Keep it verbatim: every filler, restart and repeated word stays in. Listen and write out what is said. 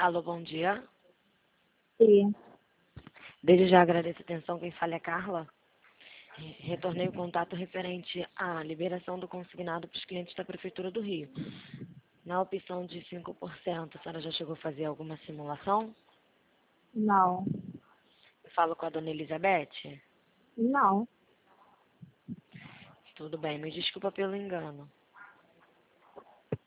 Alô, bom dia. Sim. Desde já agradeço a atenção. Quem fala é Carla. Re- Retornei o contato referente à liberação do consignado para os clientes da Prefeitura do Rio. Na opção de cinco por cento, a senhora já chegou a fazer alguma simulação? Não. Eu falo com a dona Elizabeth? Não. Tudo bem, me desculpa pelo engano.